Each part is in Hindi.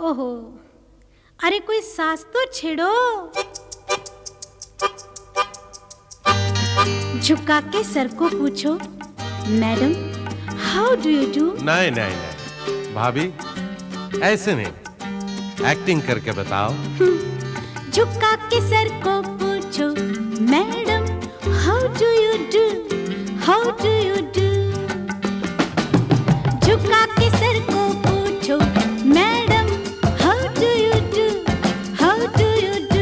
ओहो, अरे कोई सास तो छेड़ो। झुका के सर को पूछो, madam how do you do. नहीं नहीं नहीं भाभी, ऐसे नहीं, एक्टिंग करके बताओ। झुका के सर को पूछो, madam how do you do, how do you do. झुका के सर को पूछो, madam how do you do, how do you do.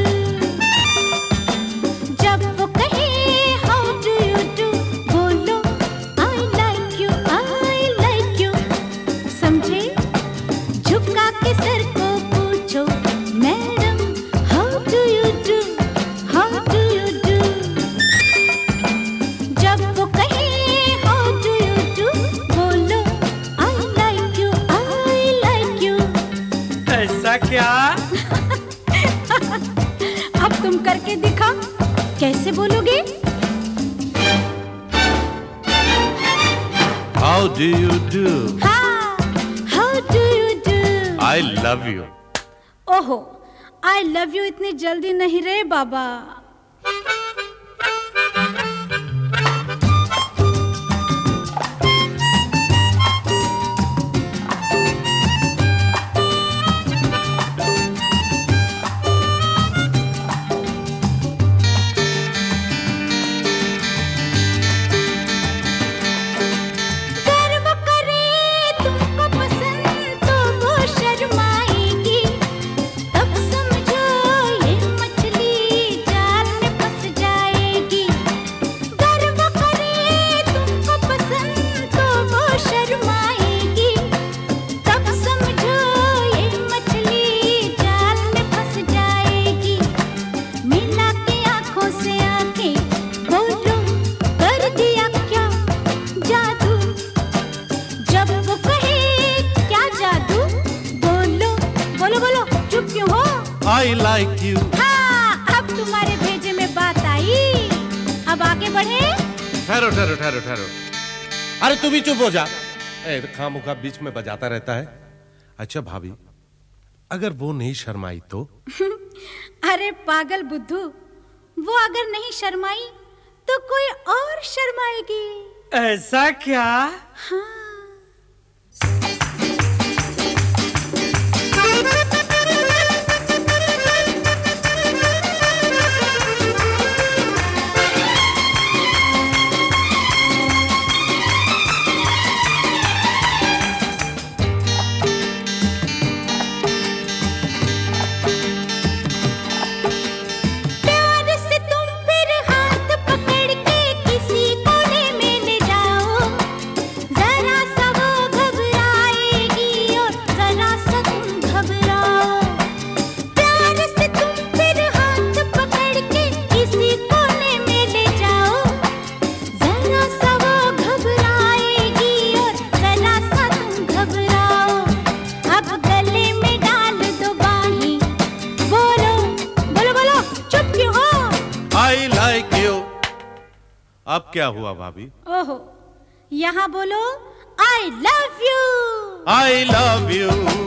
जब वो कहे हाउ डू यू डू, बोलो I like you, I like you. समझे? झुका के सर को पूछो, madam how do you do, how do you do. जब वो कहे हाउ डू यू डू, बोलो I like you, I like you. ऐसा क्या? अब तुम करके दिखा, कैसे बोलोगे? How do you do? हाँ, how do you do. I love you. ओहो, आई लव यू इतनी जल्दी नहीं रे बाबा। गर्व करे तुमको पसंद तो वो शर्माएगी, तब समझो ये मछली जाल में फंस जाएगी। गर्व करे तुमको पसंद तो वो शर्माएगी, तब समझो ये मछली जाल में फंस जाएगी। मिला के आंखों से आंखें, बोलो कर दिया क्या जादू। जब वो कहे क्या जादू, बोलो बोलो बोलो, चुप क्यों हो? I like you. हाँ, अब तुम्हारे भेजे में बात आई। अब आगे बढ़े। ठहरो ठहरो ठहरो ठहरो, अरे तू भी चुप हो जा। खामोखा बीच में बजाता रहता है। अच्छा भाभी, अगर वो नहीं शर्माई तो? अरे पागल बुद्धू, वो अगर नहीं शर्माई तो कोई और शर्माएगी। ऐसा क्या? हाँ। प्यार से तुम फिर हाथ पकड़ के किसी कोने में ले जाओ, जरा सा वो घबराएगी और जरा सा तुम घबराओ। प्यार से तुम फिर हाथ पकड़ के किसी कोने में ले जाओ, जरा सा वो घबराएगी और जरा सा तुम घबराओ। अब गले में डाल दो बाहें, बोलो बोलो बोलो, चुप क्यों हो? I like you. अब क्या हुआ भाभी? ओहो, यहाँ बोलो I love you. I love you.